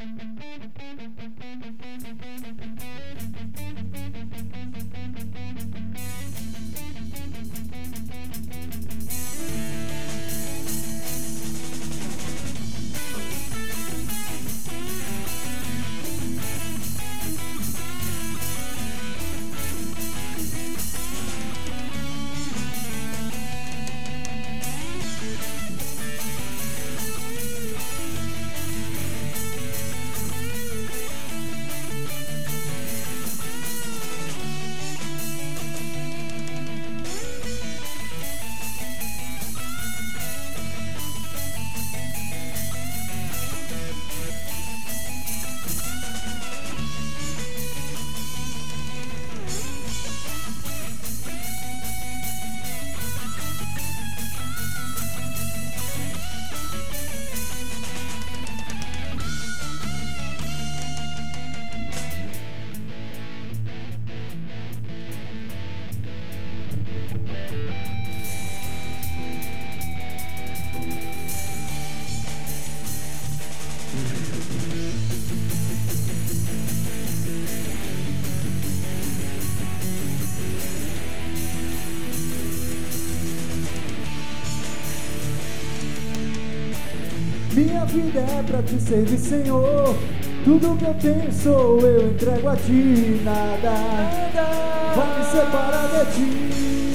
Minha vida é pra te servir, Senhor. Tudo que eu tenho sou eu, entrego a ti. Nada vai me separar de ti.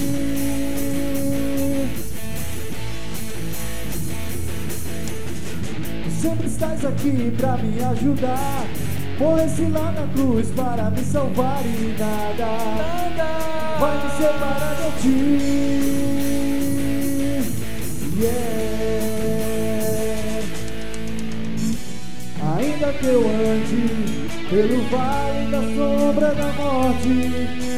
Tu sempre estás aqui pra me ajudar. Morresse lá na cruz para me salvar e nada vai me separar de ti. Ainda que eu ande pelo vale da sombra da morte,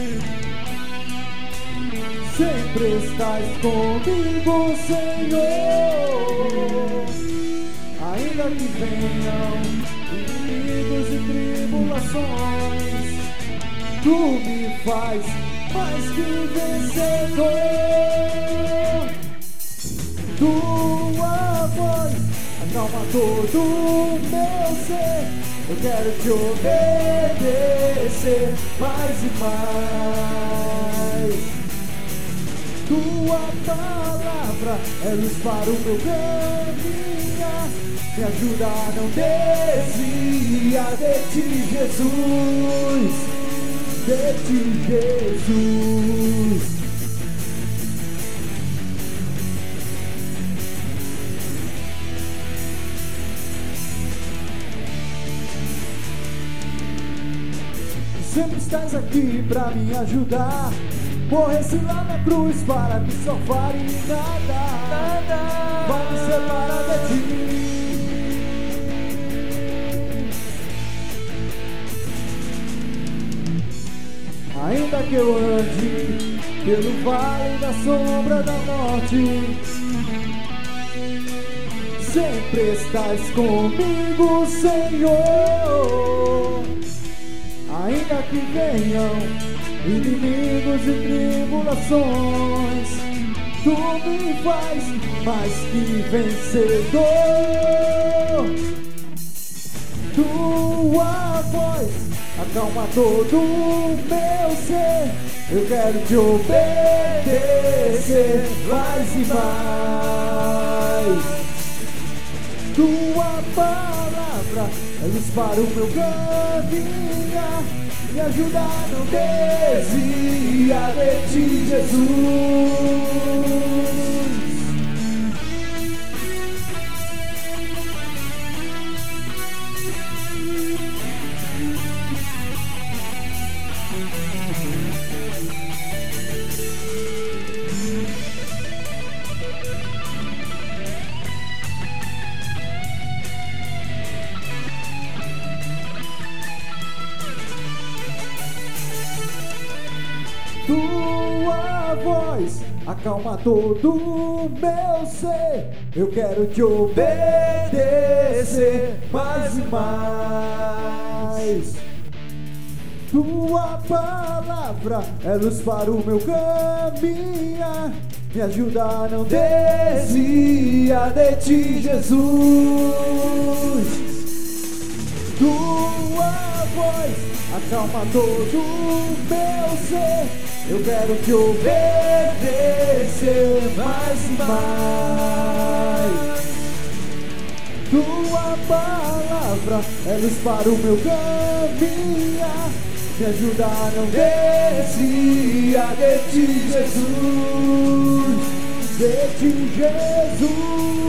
sempre estás comigo, Senhor. Ainda que venham inimigos e tribulações, tu me faz mais que vencedor. Tua voz acalma todo o meu ser. Eu quero te obedecer mais e mais. Tua palavra é luz para o meu caminhar. Me ajuda a não desviar de ti, Jesus. De ti, Jesus. Sempre estás aqui pra me ajudar. Morresse lá na cruz para me salvar e nada vai me separar de ti. Ainda que eu ande pelo vale da sombra da morte, sempre estás comigo, Senhor. Ainda que venham inimigos e tribulações, tu me faz mais que vencedor. Tua voz acalma todo o meu ser. Eu quero te obedecer mais e mais. Tua palavra é luz para o meu caminhar. Me ajuda a não desviar de ti, Jesus. Tua voz acalma todo o meu ser. Eu quero te obedecer mais e mais. Tua palavra é luz para o meu caminhar. Me ajuda a não desviar de ti, Jesus. acalma todo o meu ser. Eu quero te obedecer mais e mais. Tua palavra é luz para o meu caminhar. Me ajuda a não desviar de ti, Jesus. De ti, Jesus.